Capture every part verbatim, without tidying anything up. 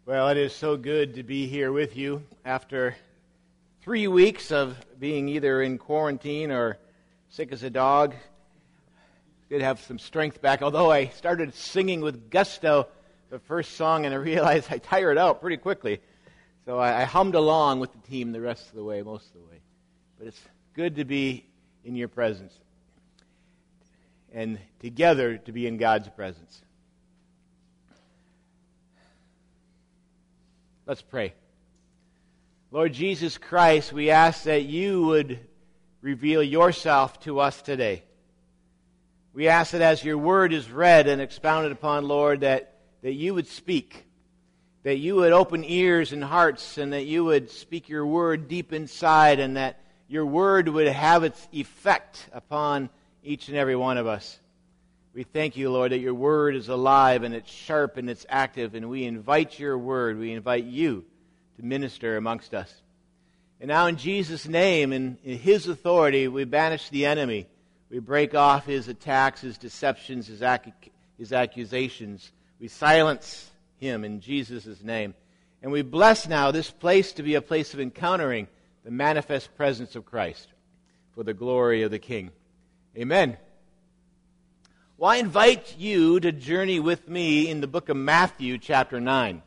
Well, it is so good to be here with you after three weeks of being either in quarantine or sick as a dog. Good to have some strength back, although I started singing with gusto the first song and I realized I tired out pretty quickly. So I, I hummed along with the team the rest of the way, most of the way. But it's good to be in your presence and together to be in God's presence. Let's pray. Lord Jesus Christ, we ask that you would reveal yourself to us today. We ask that as your word is read and expounded upon, Lord, that, that you would speak, that you would open ears and hearts, and that you would speak your word deep inside, and that your word would have its effect upon each and every one of us. We thank you, Lord, that your word is alive and it's sharp and it's active, and we invite your word, we invite you to minister amongst us. And now in Jesus' name, in, in his authority, we banish the enemy. We break off his attacks, his deceptions, his, ac- his accusations. We silence him in Jesus' name. And we bless now this place to be a place of encountering the manifest presence of Christ for the glory of the King. Amen. Well, I invite you to journey with me in the book of Matthew, chapter nine.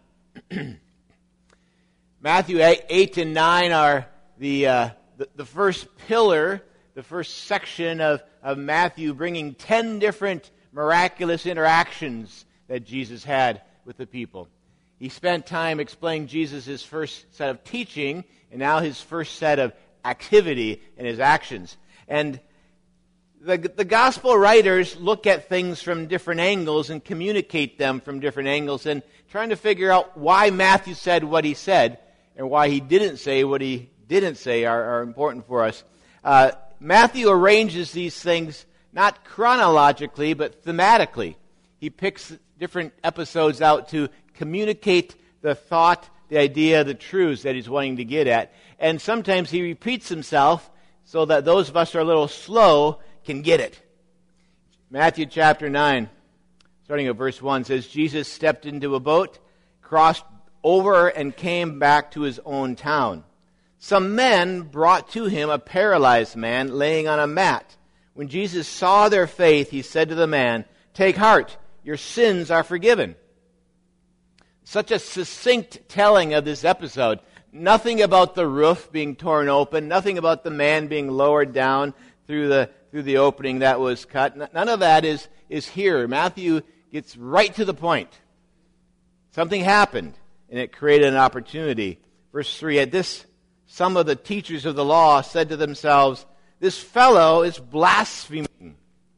Matthew eight and nine are the, uh, the the first pillar, the first section of, of Matthew, bringing ten different miraculous interactions that Jesus had with the people. He spent time explaining Jesus' first set of teaching, and now his first set of activity and his actions. And The, the gospel writers look at things from different angles and communicate them from different angles, and trying to figure out why Matthew said what he said and why he didn't say what he didn't say are, are important for us. Uh, Matthew arranges these things not chronologically but thematically. He picks different episodes out to communicate the thought, the idea, the truths that he's wanting to get at. And sometimes he repeats himself so that those of us who are a little slow can get it. Matthew chapter nine, starting at verse one, says, Jesus stepped into a boat, crossed over, and came back to his own town. Some men brought to him a paralyzed man laying on a mat. When Jesus saw their faith, he said to the man, "Take heart, your sins are forgiven." Such a succinct telling of this episode. Nothing about the roof being torn open, nothing about the man being lowered down through the through the opening that was cut. None of that is, is here. Matthew gets right to the point. Something happened, and it created an opportunity. Verse three, at this, some of the teachers of the law said to themselves, "This fellow is blaspheming."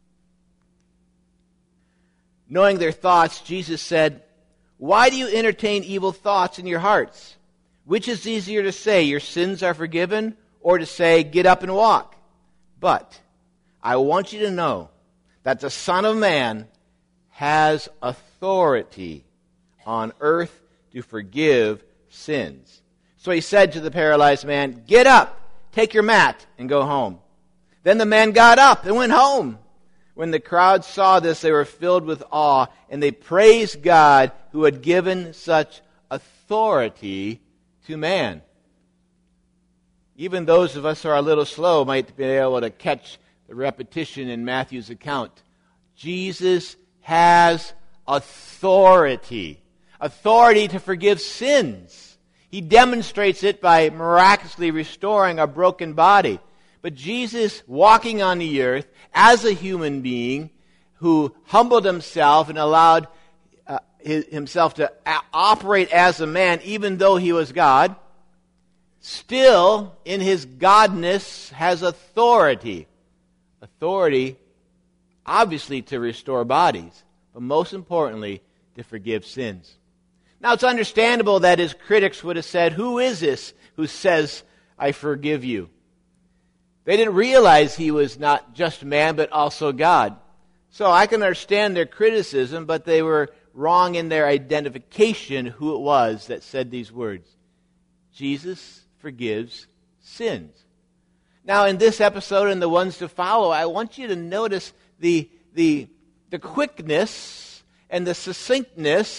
Knowing their thoughts, Jesus said, "Why do you entertain evil thoughts in your hearts? Which is easier to say, 'Your sins are forgiven,' or to say, 'Get up and walk'? But I want you to know that the Son of Man has authority on earth to forgive sins." So he said to the paralyzed man, "Get up, take your mat, and go home." Then the man got up and went home. When the crowd saw this, they were filled with awe, and they praised God who had given such authority to man. Even those of us who are a little slow might be able to catch the repetition in Matthew's account. Jesus has authority. Authority to forgive sins. He demonstrates it by miraculously restoring a broken body. But Jesus, walking on the earth as a human being who humbled himself and allowed uh, his, himself to a- operate as a man, even though he was God, still, in his godness, has authority. Authority, obviously, to restore bodies, but most importantly, to forgive sins. Now, it's understandable that his critics would have said, "Who is this who says, 'I forgive you'?" They didn't realize he was not just man, but also God. So I can understand their criticism, but they were wrong in their identification who it was that said these words. Jesus forgives sins. Now, in this episode and the ones to follow, I want you to notice the, the, the quickness and the succinctness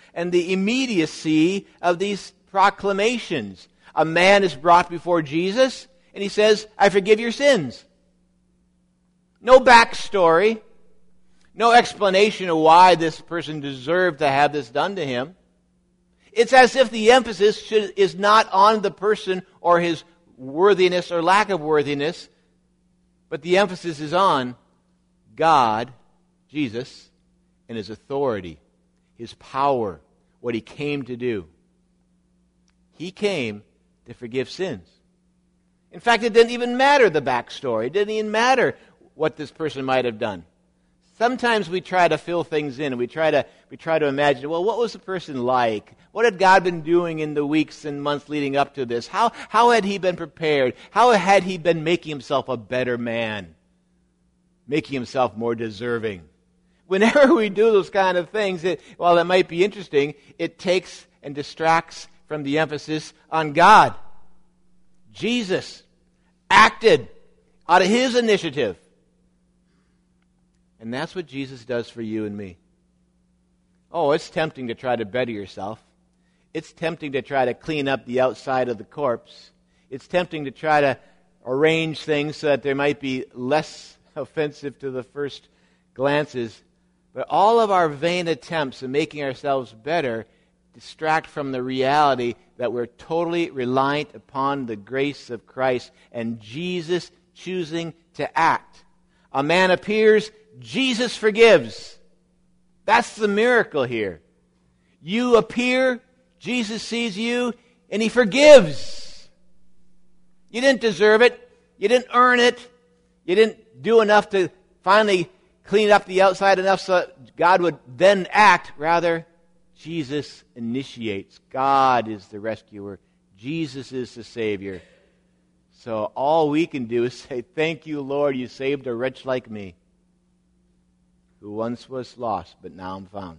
and the immediacy of these proclamations. A man is brought before Jesus, and he says, I forgive your sins. No backstory, no explanation of why this person deserved to have this done to him. It's as if the emphasis should, is not on the person or his worthiness or lack of worthiness, but the emphasis is on God, Jesus, and His authority, His power, what He came to do. He came to forgive sins. In fact, it didn't even matter the backstory. It didn't even matter what this person might have done. Sometimes we try to fill things in, and we try to we try to imagine, well, what was the person like? What had God been doing in the weeks and months leading up to this? How how had He been prepared? How had He been making Himself a better man? Making Himself more deserving? Whenever we do those kind of things, it, while it might be interesting, it takes and distracts from the emphasis on God. Jesus acted out of His initiative. And that's what Jesus does for you and me. Oh, it's tempting to try to better yourself. It's tempting to try to clean up the outside of the corpse. It's tempting to try to arrange things so that they might be less offensive to the first glances. But all of our vain attempts at making ourselves better distract from the reality that we're totally reliant upon the grace of Christ and Jesus choosing to act. A man appears, Jesus forgives. That's the miracle here. You appear, Jesus sees you, and He forgives. You didn't deserve it. You didn't earn it. You didn't do enough to finally clean up the outside enough so that God would then act. Rather, Jesus initiates. God is the rescuer. Jesus is the Savior. So all we can do is say, thank you, Lord, you saved a wretch like me, who once was lost, but now I'm found.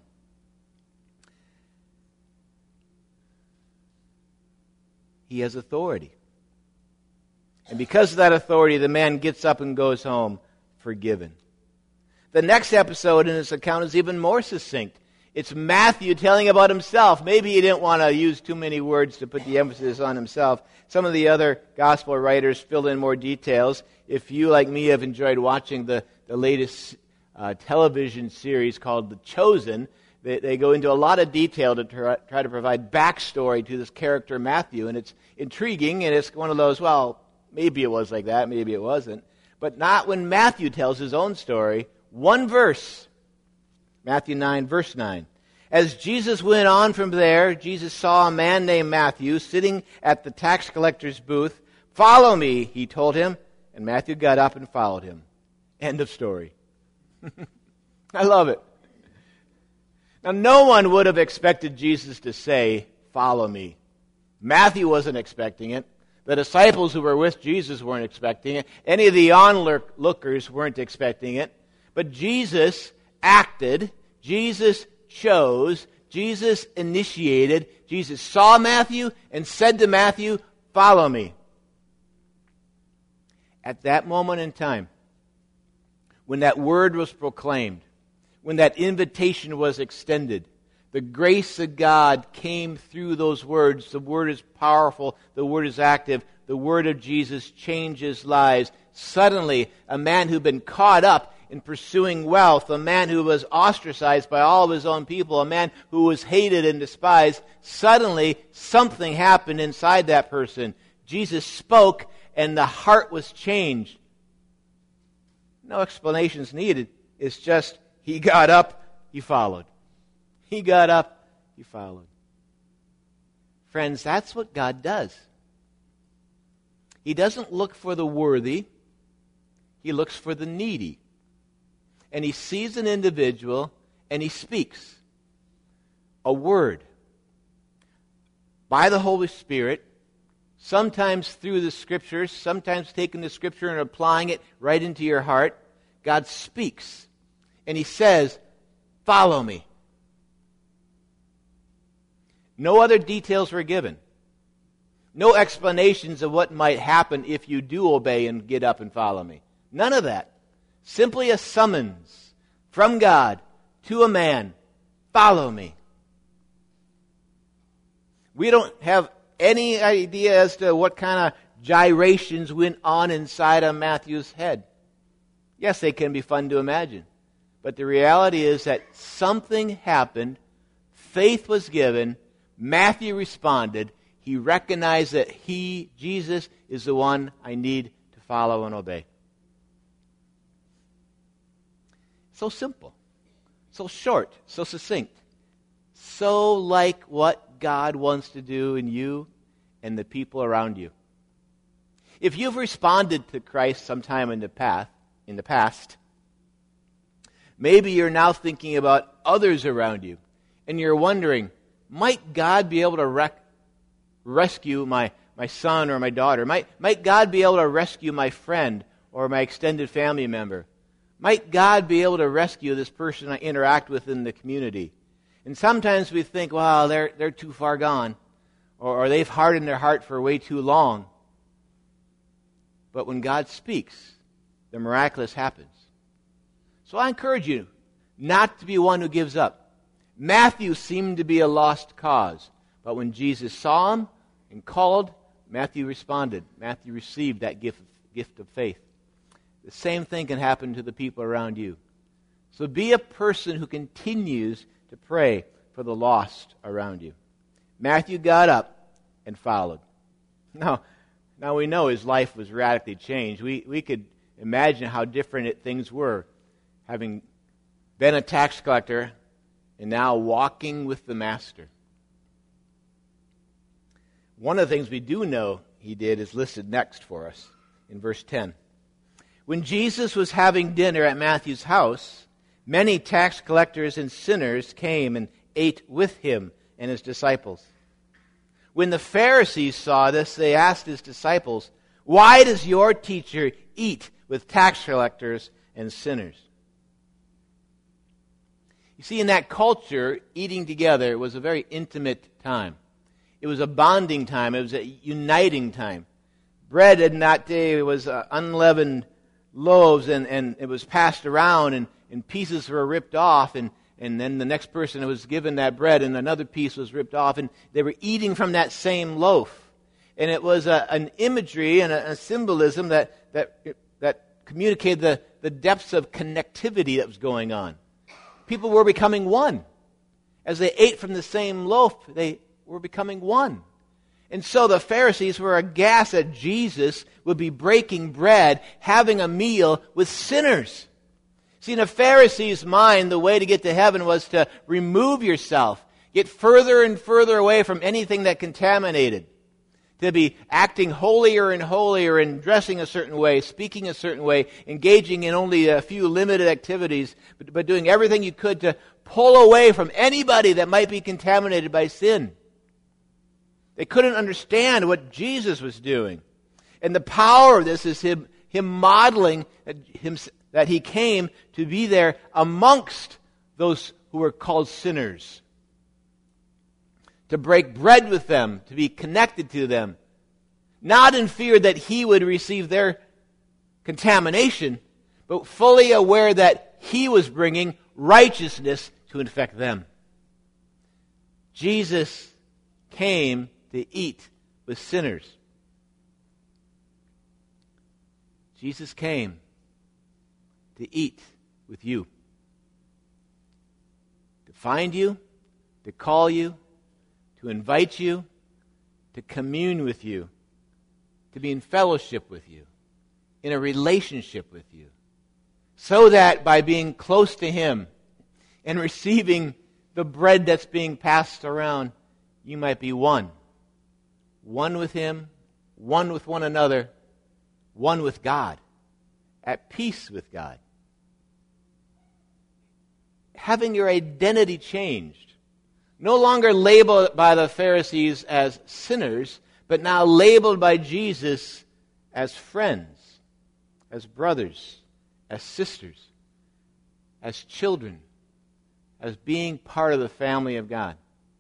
He has authority. And because of that authority, the man gets up and goes home forgiven. The next episode in this account is even more succinct. It's Matthew telling about himself. Maybe he didn't want to use too many words to put the emphasis on himself. Some of the other gospel writers fill in more details. If you, like me, have enjoyed watching the, the latest uh, television series called The Chosen, they, they go into a lot of detail to try, try to provide backstory to this character Matthew. And it's intriguing, and it's one of those, well, maybe it was like that, maybe it wasn't. But not when Matthew tells his own story. One verse. Matthew nine, verse nine. As Jesus went on from there, Jesus saw a man named Matthew sitting at the tax collector's booth. Follow me, he told him. And Matthew got up and followed him. End of story. I love it. Now, no one would have expected Jesus to say, follow me. Matthew wasn't expecting it. The disciples who were with Jesus weren't expecting it. Any of the onlookers weren't expecting it. But Jesus acted, Jesus chose, Jesus initiated, Jesus saw Matthew and said to Matthew, follow me. At that moment in time, when that word was proclaimed, when that invitation was extended, the grace of God came through those words. The word is powerful, the word is active, the word of Jesus changes lives. Suddenly, a man who'd been caught up in pursuing wealth, a man who was ostracized by all of his own people, a man who was hated and despised, suddenly something happened inside that person. Jesus spoke and the heart was changed. No explanations needed. It's just he got up, he followed. He got up, he followed. Friends, that's what God does. He doesn't look for the worthy. He looks for the needy. And he sees an individual and he speaks a word by the Holy Spirit, sometimes through the Scriptures, sometimes taking the Scripture and applying it right into your heart. God speaks and he says, follow me. No other details were given. No explanations of what might happen if you do obey and get up and follow me. None of that. Simply a summons from God to a man. Follow me. We don't have any idea as to what kind of gyrations went on inside of Matthew's head. Yes, they can be fun to imagine. But the reality is that something happened, faith was given, Matthew responded, he recognized that he, Jesus, is the one I need to follow and obey. So simple, so short, so succinct, so like what God wants to do in you and the people around you. If you've responded to Christ sometime in the past, in the past, maybe you're now thinking about others around you, and you're wondering, might God be able to rec- rescue my, my son or my daughter? Might, might God be able to rescue my friend or my extended family member? Might God be able to rescue this person I interact with in the community? And sometimes we think, well, they're, they're too far gone, or, or they've hardened their heart for way too long. But when God speaks, the miraculous happens. So I encourage you not to be one who gives up. Matthew seemed to be a lost cause, but when Jesus saw him and called, Matthew responded. Matthew received that gift, gift of faith. The same thing can happen to the people around you. So be a person who continues to pray for the lost around you. Matthew got up and followed. Now, now we know his life was radically changed. We, we could imagine how different it, things were, having been a tax collector and now walking with the Master. One of the things we do know he did is listed next for us in verse ten. When Jesus was having dinner at Matthew's house, many tax collectors and sinners came and ate with him and his disciples. When the Pharisees saw this, they asked his disciples, "Why does your teacher eat with tax collectors and sinners?" You see, in that culture, eating together was a very intimate time. It was a bonding time. It was a uniting time. Bread in that day was uh, unleavened loaves, and, and it was passed around, and, and pieces were ripped off, and, and then the next person was given that bread, and another piece was ripped off, and they were eating from that same loaf. And it was a, an imagery and a, a symbolism that, that, that communicated the, the depths of connectivity that was going on. People were becoming one. As they ate from the same loaf, they were becoming one. And so the Pharisees were aghast that Jesus would be breaking bread, having a meal with sinners. See, in a Pharisee's mind, the way to get to heaven was to remove yourself, get further and further away from anything that contaminated, to be acting holier and holier and dressing a certain way, speaking a certain way, engaging in only a few limited activities, but, but doing everything you could to pull away from anybody that might be contaminated by sin. They couldn't understand what Jesus was doing. And the power of this is him, him modeling him, that he came to be there amongst those who were called sinners. To break bread with them, to be connected to them. Not in fear that he would receive their contamination, but fully aware that he was bringing righteousness to infect them. Jesus came to eat with sinners. Jesus came to eat with you. To find you, to call you, to invite you, to commune with you, to be in fellowship with you, in a relationship with you, so that by being close to him and receiving the bread that's being passed around, you might be one. One with him, one with one another, one with God, at peace with God. Having your identity changed. No longer labeled by the Pharisees as sinners, but now labeled by Jesus as friends, as brothers, as sisters, as children, as being part of the family of God.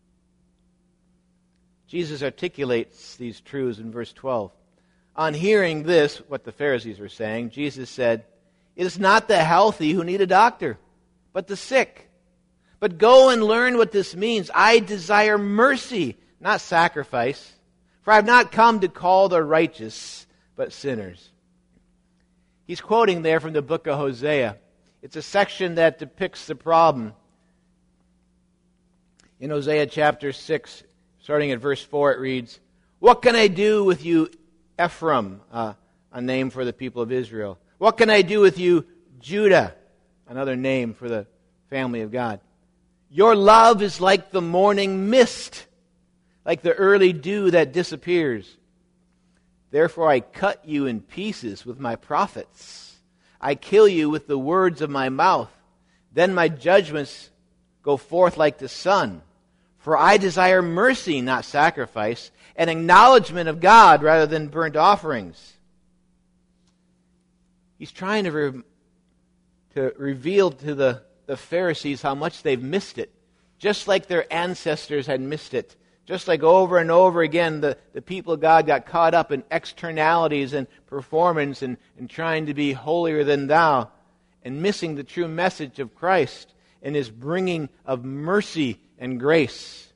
Jesus articulates these truths in verse twelve. On hearing this, what the Pharisees were saying, Jesus said, "It is not the healthy who need a doctor, but the sick. But go and learn what this means. I desire mercy, not sacrifice. For I have not come to call the righteous, but sinners. He's quoting there from the book of Hosea. It's a section that depicts the problem. In Hosea chapter six, starting at verse four, it reads, "What can I do with you, Ephraim?" Uh, a name for the people of Israel. "What can I do with you, Judah?" Another name for the family of God. "Your love is like the morning mist, like the early dew that disappears. Therefore I cut you in pieces with my prophets. I kill you with the words of my mouth. Then my judgments go forth like the sun. For I desire mercy, not sacrifice, and acknowledgement of God rather than burnt offerings." He's trying to, re- to reveal to the, the Pharisees how much they've missed it, just like their ancestors had missed it. Just like over and over again, the, the people of God got caught up in externalities and performance and, and trying to be holier than thou and missing the true message of Christ and His bringing of mercy and grace.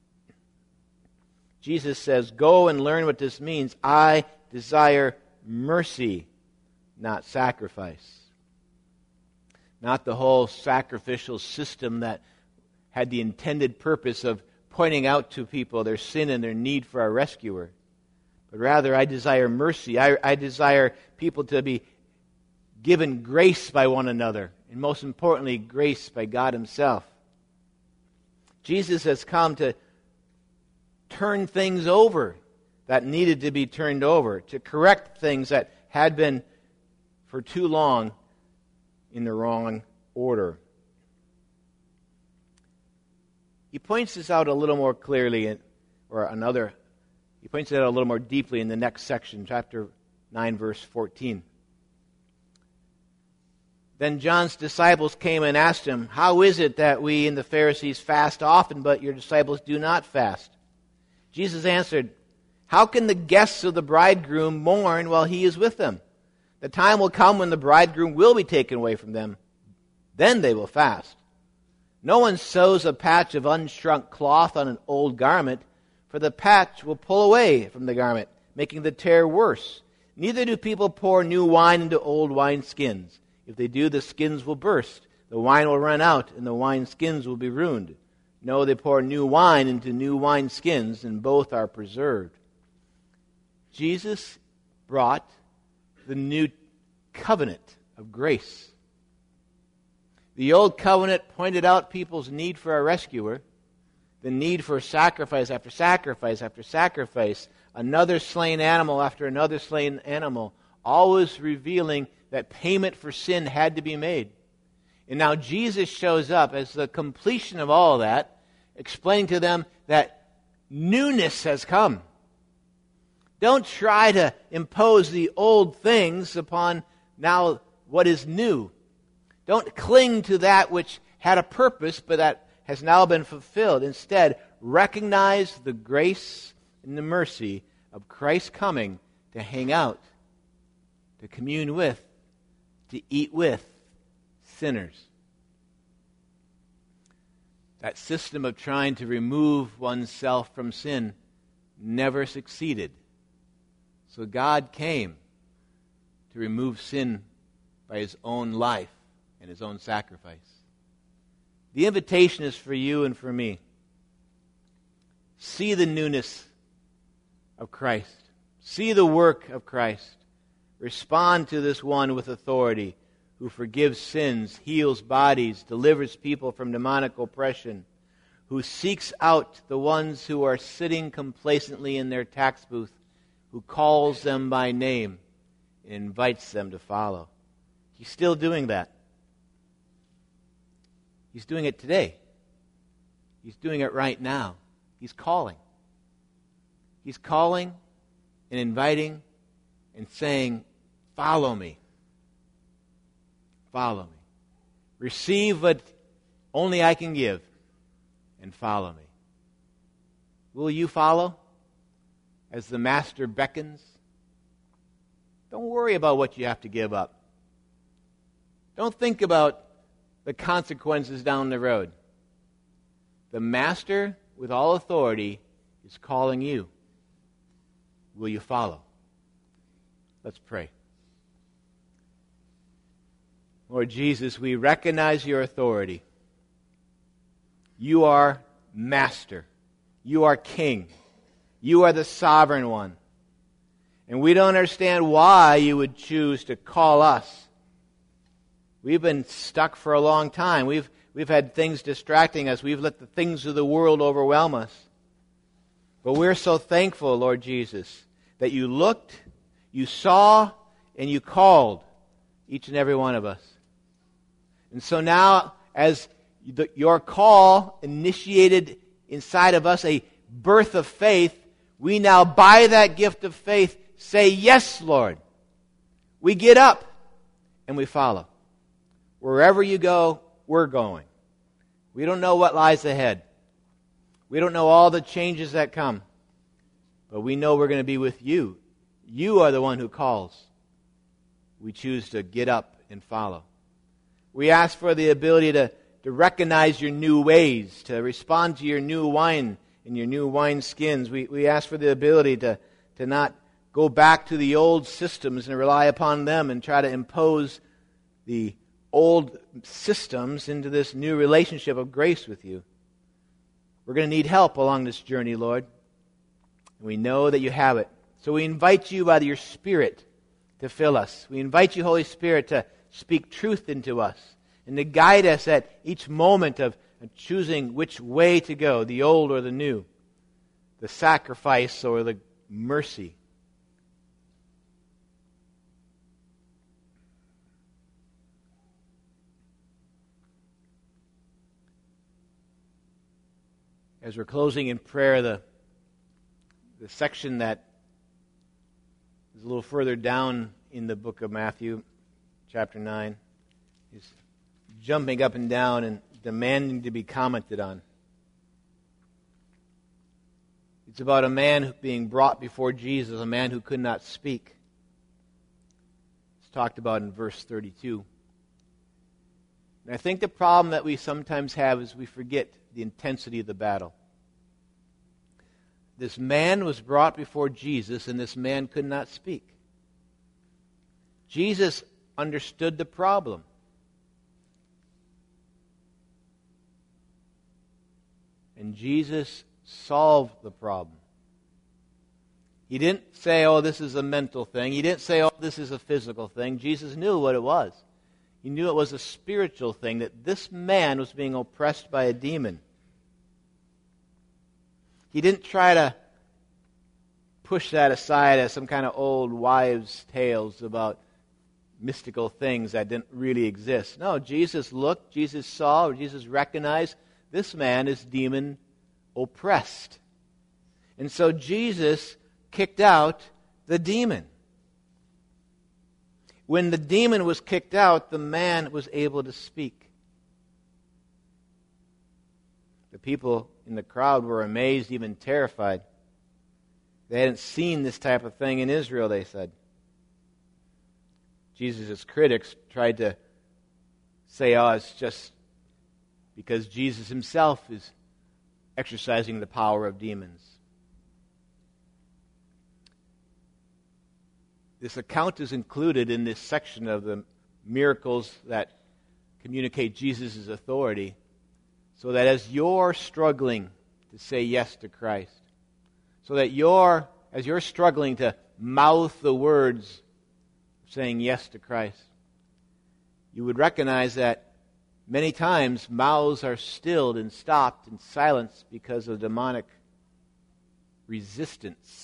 Jesus says, "Go and learn what this means. I desire mercy, not sacrifice." Not the whole sacrificial system that had the intended purpose of pointing out to people their sin and their need for a rescuer. But rather, I desire mercy. I, I desire people to be given grace by one another, and most importantly, grace by God Himself. Jesus has come to turn things over that needed to be turned over, to correct things that had been for too long in the wrong order. He points this out a little more clearly, in, or another, he points it out a little more deeply in the next section, chapter nine, verse fourteen. "Then John's disciples came and asked him, 'How is it that we and the Pharisees fast often, but your disciples do not fast?' Jesus answered, 'How can the guests of the bridegroom mourn while he is with them? The time will come when the bridegroom will be taken away from them. Then they will fast. No one sews a patch of unshrunk cloth on an old garment, for the patch will pull away from the garment, making the tear worse. Neither do people pour new wine into old wineskins. If they do, the skins will burst, the wine will run out, and the wineskins will be ruined. No, they pour new wine into new wineskins, and both are preserved.'" Jesus brought the new covenant of grace. The old covenant pointed out people's need for a rescuer, the need for sacrifice after sacrifice after sacrifice, another slain animal after another slain animal, always revealing that payment for sin had to be made. And now Jesus shows up as the completion of all that, explaining to them that newness has come. Don't try to impose the old things upon now what is new. Don't cling to that which had a purpose, but that has now been fulfilled. Instead, recognize the grace and the mercy of Christ coming to hang out, to commune with, to eat with sinners. That system of trying to remove oneself from sin never succeeded. So God came to remove sin by His own life and His own sacrifice. The invitation is for you and for me. See the newness of Christ. See the work of Christ. Respond to this one with authority who forgives sins, heals bodies, delivers people from demonic oppression, who seeks out the ones who are sitting complacently in their tax booth, who calls them by name and invites them to follow. He's still doing that. He's doing it today. He's doing it right now. He's calling. He's calling and inviting and saying, "Follow me. Follow me. Receive what only I can give and follow me." Will you follow as the Master beckons? Don't worry about what you have to give up. Don't think about the consequences down the road. The Master, with all authority, is calling you. Will you follow? Let's pray. Lord Jesus, we recognize your authority. You are master. You are king. You are the sovereign one. And we don't understand why you would choose to call us. We've been stuck for a long time. We've, we've had things distracting us. We've let the things of the world overwhelm us. But we're so thankful, Lord Jesus, that you looked, you saw, and you called each and every one of us. And so now, as the, your call initiated inside of us a birth of faith, we now, by that gift of faith, say, yes, Lord. We get up and we follow. Wherever you go, we're going. We don't know what lies ahead. We don't know all the changes that come. But we know we're going to be with you. You are the one who calls. We choose to get up and follow. We ask for the ability to, to recognize your new ways, to respond to your new wine and your new wine skins. We, we ask for the ability to, to not go back to the old systems and rely upon them and try to impose the old systems into this new relationship of grace with you. We're going to need help along this journey, Lord. And we know that you have it. So we invite you by your Spirit to fill us. We invite you, Holy Spirit, to speak truth into us and to guide us at each moment of choosing which way to go, the old or the new, the sacrifice or the mercy. As we're closing in prayer, the, the section that is a little further down in the book of Matthew, chapter nine, is jumping up and down and demanding to be commented on. It's about a man being brought before Jesus, a man who could not speak. It's talked about in verse thirty-two. And I think the problem that we sometimes have is we forget the intensity of the battle. This man was brought before Jesus, and this man could not speak. Jesus understood the problem. And Jesus solved the problem. He didn't say, oh, this is a mental thing. He didn't say, oh, this is a physical thing. Jesus knew what it was. He knew it was a spiritual thing, that this man was being oppressed by a demon. He didn't try to push that aside as some kind of old wives' tales about mystical things that didn't really exist. No, Jesus looked, Jesus saw, Jesus recognized this man is demon oppressed. And so Jesus kicked out the demon. When the demon was kicked out, the man was able to speak. The people in the crowd were amazed, even terrified. They hadn't seen this type of thing in Israel, they said. Jesus' critics tried to say, oh, it's just because Jesus himself is exercising the power of demons. This account is included in this section of the miracles that communicate Jesus' authority, so that as you're struggling to say yes to Christ, so that you're, as you're struggling to mouth the words of saying yes to Christ, you would recognize that many times mouths are stilled and stopped and silenced because of demonic resistance.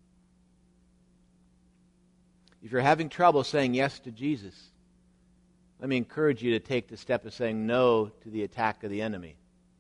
If you're having trouble saying yes to Jesus, let me encourage you to take the step of saying no to the attack of the enemy.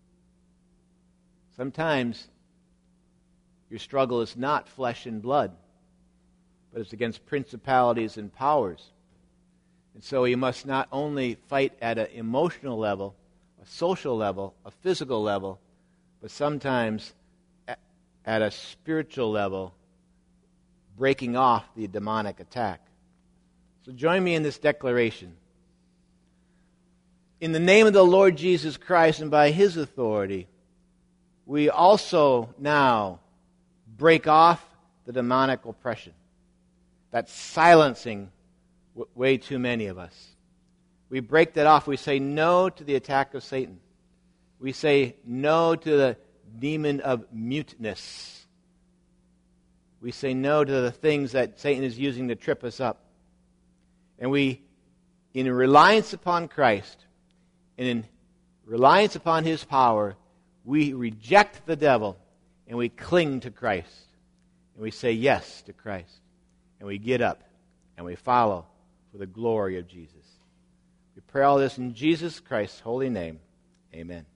Sometimes your struggle is not flesh and blood, but it's against principalities and powers. And so you must not only fight at an emotional level, a social level, a physical level, but sometimes at a spiritual level, breaking off the demonic attack. So join me in this declaration. In the name of the Lord Jesus Christ and by His authority, we also now break off the demonic oppression that's silencing w- way too many of us. We break that off. We say no to the attack of Satan. We say no to the demon of muteness. We say no to the things that Satan is using to trip us up. And we, in reliance upon Christ, and in reliance upon His power, we reject the devil and we cling to Christ. And we say yes to Christ. And we get up and we follow for the glory of Jesus. We pray all this in Jesus Christ's holy name. Amen.